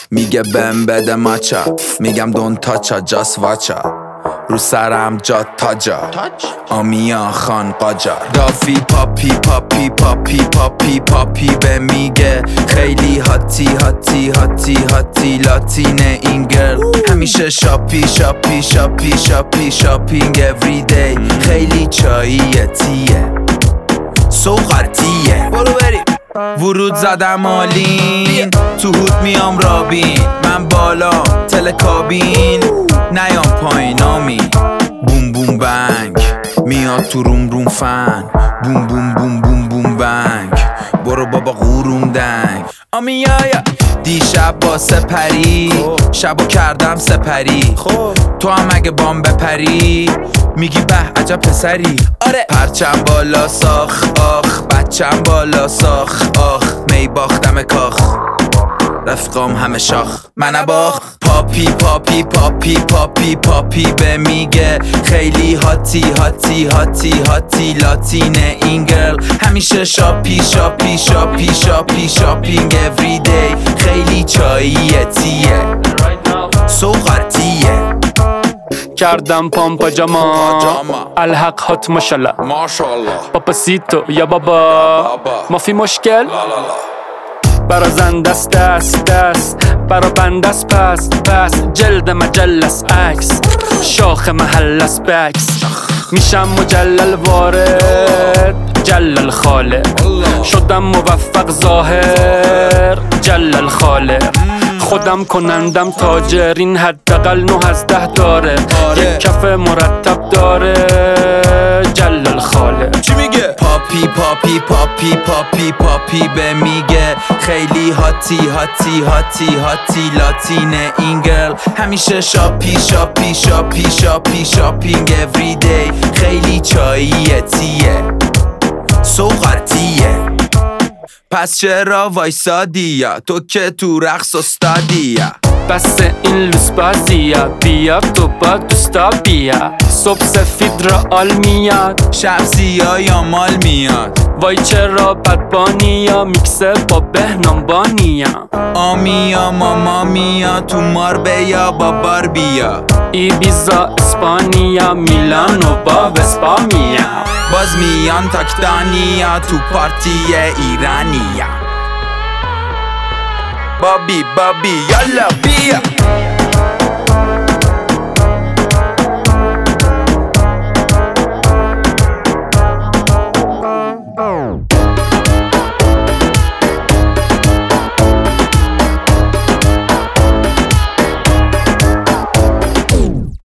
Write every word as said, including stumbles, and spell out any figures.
میگه بهم بده ماچا، میگم دون تاچا جاس واچا، رو سرم جا تاجا آمیا خان قاجار. دافی پاپی پاپی پاپی پاپی پاپی به میگه خیلی هاتی هاتی هاتی هاتی لاتین این گرل. همیشه شاپی شاپی شاپی شاپی شاپینگ everyday. خیلی چاییه تیه سوغرتیه. برو بریم. ورود زدم آلین تو هود میام رابین. من بالا تلکابین نیام پایینامی. بوم بوم بنگ میاد تو روم روم فن. بوم بوم بوم بوم بوم بنگ برو بابا غورون دنگ. آمیایا دیشب با سپری شبو کردم سپری. تو هم اگه بام بپری میگی به عجب پسری. آره پرچم بالا ساخ آخ بچم بالا ساخ آخ. می باختم کاخ رفقام همه شاخ من باخ. پاپی پاپی پاپی پاپی پاپی به میگه خیلی هاتی هاتی هاتی هاتی لاتین این گرل. همیشه شاپی شاپی شاپی شاپی شاپینگ everyday. خیلی چاییه تیه سوغرتیه. کردم پامپا جاما الحق هات ماشالله پاپاسیتو یا بابا ما فی مشکل. برا زن دست دست دست برا بندست پس پس. جلد مجلس عکس شاخ محلس بکس. میشم مجلل وارد جلل خالق. شدم موفق ظاهر جلل خالق. خودم کنندم تاجر این حداقل نه از ده داره. یک کف مرتب داره جلل خالق. چی میگه؟ پاپی پاپی پاپی پاپی پاپی به میگه خیلی هاتی هاتی هاتی هاتی لاتین این گرل. همیشه شاپی شاپی شاپی شاپی شاپینگ everyday. خیلی چاییه تیه سوغرتیه. پس چرا وایسادی یا تو که تو رقص استادی یا. بس این لوس بازیه بیا تو با دوستا بیا. صبح سفید را آل میاد شب سیاه یا مال میاد. وای چرا بدبانیا میکسه با بهنام بانیا. آمیا ماما میا تو ماربیا با باربیا. ایبیزا اسپانیا میلانو با وسپامیا. باز میان تاکتانیا تو پارتی ایرانیا. بابی بابی یالا بیا.